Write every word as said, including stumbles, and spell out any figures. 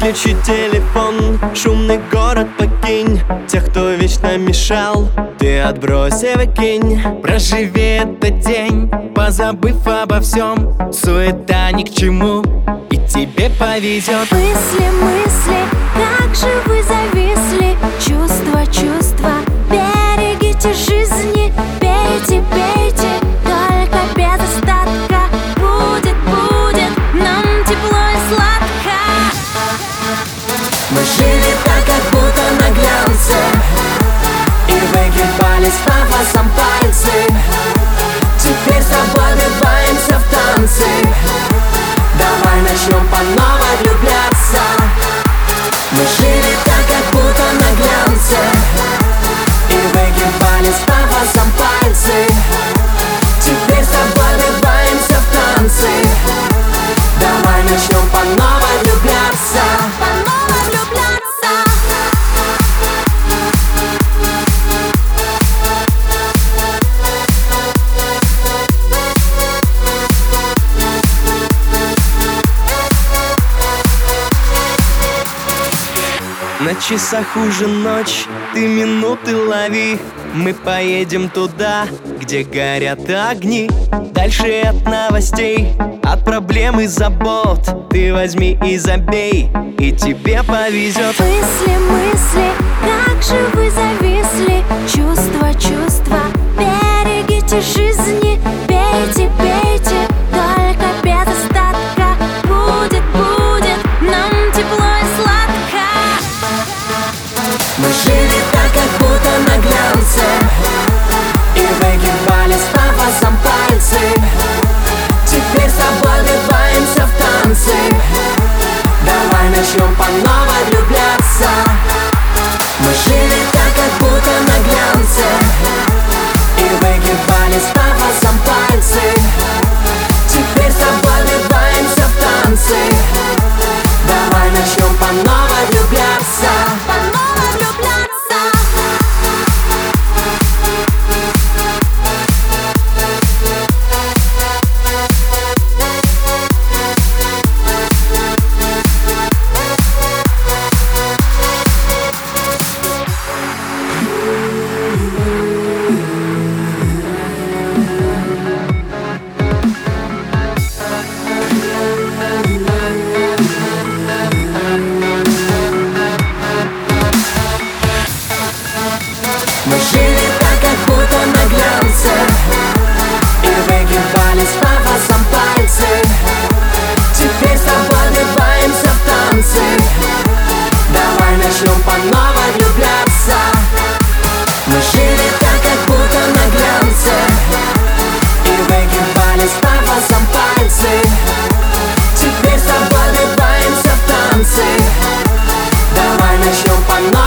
Выключи телефон, шумный город покинь. Тех, кто вечно мешал, ты отбрось и выкинь. Проживи этот день, позабыв обо всем. Суета ни к чему, и тебе повезет. Мысли, мысли, как же вы зависли. Чувства, чувства, берегите жизни. Пейте, пейте, только без остатка. Будет, будет нам тепло и сладко. Мы жили так, как будто на глянце, и выгибали с пафосом пальцы. Теперь с тобой влюбаемся в танцы. Давай начнем по новой влюбляться. Мы жили так, как будто на глянце, и выгибали с пафосом пальцы. Теперь с тобой влюбаемся в танцы. Давай начнем по новой влюбляться. На часах уже ночь, ты минуты лови. Мы поедем туда, где горят огни. Дальше от новостей, от проблем и забот. Ты возьми и забей, и тебе повезет. Мысли, мысли, как же вы зависли. Чувства, чувства, берегите жизни. Пейте, пейте, только без остатка. Будет, будет нам тепло и сладко. Мы жили так, как будто на глянце, и выгибали с пафосом пальцы. Теперь с тобой влюбаемся в танцы. Давай начнем по новой влюбляться. Мы жили так, как будто на глянце, и выгибали с пафосом пальцы. Теперь с тобой влюбаемся в танцы. Давай начнем по новой влюбляться. Мы жили так, как будто на глянце, и выгибали с пафосом пальцы. Теперь с тобой влюбаемся в танцы. Давай начнем по новой влюбляться. Мы жили так, как будто на глянце, и выгибали с пафосом пальцы. Теперь с тобой влюбаемся в танцы. Давай начнем по новой.